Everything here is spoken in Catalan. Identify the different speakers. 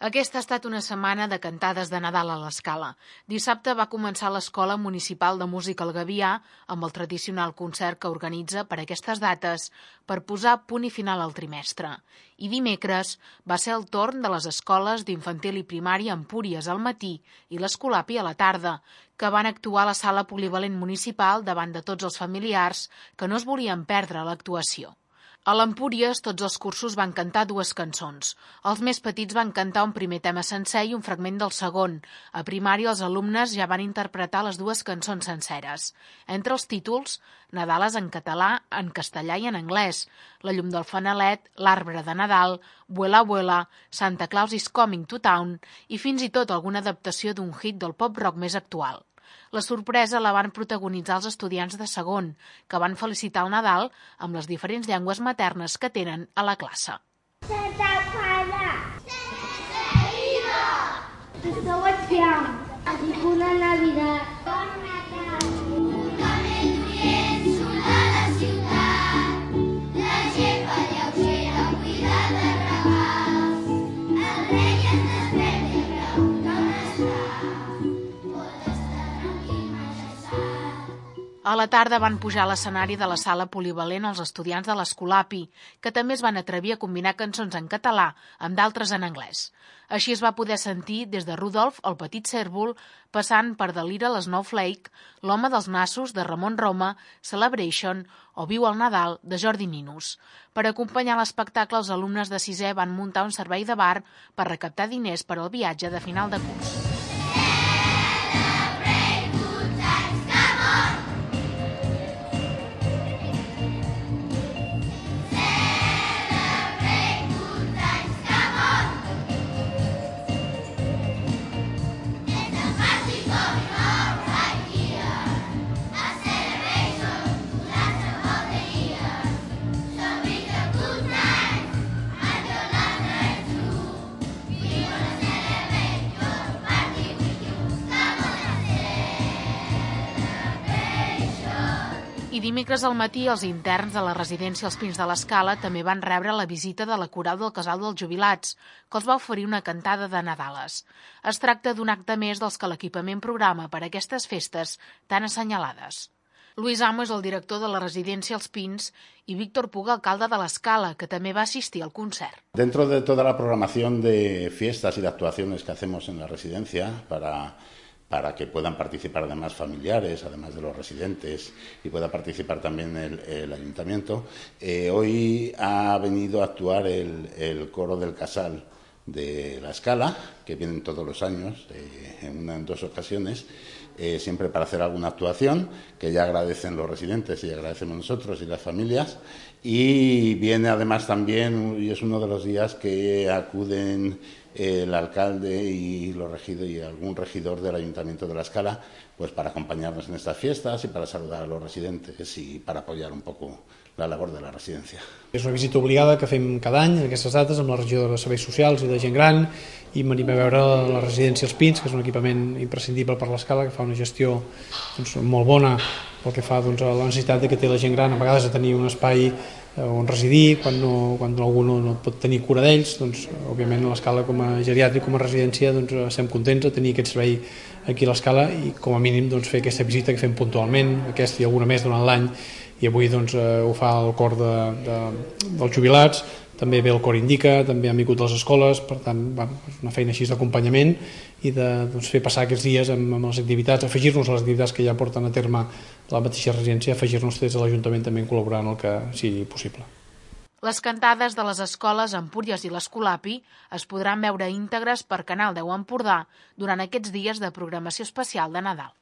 Speaker 1: Aquesta ha estat una setmana de cantades de Nadal a l'Escala. Dissabte va començar l'Escola Municipal de Música al Gavià amb el tradicional concert que organitza per aquestes dates per posar punt i final al trimestre. I dimecres va ser el torn de les escoles d'infantil i primària Empúries al matí i l'Escolapi a la tarda, que van actuar a la sala polivalent municipal davant de tots els familiars que no es volien perdre l'actuació. A l'Empúries tots els cursos van cantar dues cançons. Els més petits van cantar un primer tema sencer i un fragment del segon. A primària els alumnes ja van interpretar les dues cançons senceres. Entre els títols, Nadales en català, en castellà i en anglès, La llum del fanalet, L'arbre de Nadal, Vuela Vuela, Santa Claus is Coming to Town i fins i tot alguna adaptació d'un hit del pop-rock més actual. La sorpresa la van protagonitzar els estudiants de segon, que van felicitar el Nadal amb les diferents llengües maternes que tenen a la classe.
Speaker 2: Santa Clara! Santa Vida! Esteu aviam, ha dit una Navidad. Bon Nadal! Camells dient solar a la ciutat, la gent va lleugera cuidar de regals, el rei es desperta i pregunta on està.
Speaker 1: A la tarda van pujar a l'escenari de la sala polivalent els estudiants de l'Escolapi, que també es van atrevir a combinar cançons en català amb d'altres en anglès. Així es va poder sentir des de Rudolf, el petit cèrvol, passant per The Little Snowflake, L'home dels nassos, de Ramon Roma, Celebration o Viu el Nadal, de Jordi Ninus. Per acompanyar l'espectacle, els alumnes de sisè van muntar un servei de bar per recaptar diners per al viatge de final de curs. I dimecres al matí els interns de la residència Els Pins de l'Escala també van rebre la visita de la coral del Casal dels Jubilats, que els va oferir una cantada de Nadales. Es tracta d'un acte més dels que l'equipament programa per a aquestes festes tan assenyalades. Luis Amo és el director de la residència Els Pins y Víctor Puga, alcalde de l'Escala, que també va assistir al concert.
Speaker 3: Dentro de toda la programación de fiestas y de actuaciones que hacemos en la residencia para que puedan participar además familiares, además de los residentes, y pueda participar también el ayuntamiento. Hoy ha venido a actuar el coro del Casal de la Escala, que vienen todos los años, en dos ocasiones, siempre para hacer alguna actuación, que ya agradecen los residentes y agradecemos nosotros y las familias. Y viene además también, y es uno de los días que acuden el alcalde y los regidores y algún regidor del Ayuntamiento de la Escala, pues para acompañarnos en estas fiestas y para saludar a los residentes y para apoyar un poco la labor de la residència.
Speaker 4: És una visita obligada que fem cada any en aquestes dates amb la regidora de Serveis Socials i de Gent Gran, i venim a veure la residència Els Pins, que és un equipament imprescindible per l'Escala, que fa una gestió molt bona pel que fa a la necessitat que té la gent gran a vegades de tenir un espai on residir quan algú no pot tenir cura d'ells. Òbviament a l'Escala, com a geriàtric, com a residència, estem contents de tenir aquest servei aquí a l'Escala i com a mínim fer aquesta visita que fem puntualment, aquesta i alguna més durant l'any, i avui ho fa el cor dels jubilats, també ve el cor Indica, també han vingut les escoles, per tant, és una feina així d'acompanyament i de fer passar aquests dies amb les activitats, afegir-nos a les activitats que ja porten a terme la mateixa residència, afegir-nos des de l'Ajuntament també en col·laborar en el que sigui possible.
Speaker 1: Les cantades de les escoles Empúries i l'Escolapi es podran veure íntegres per Canal 10 Empordà durant aquests dies de programació especial de Nadal.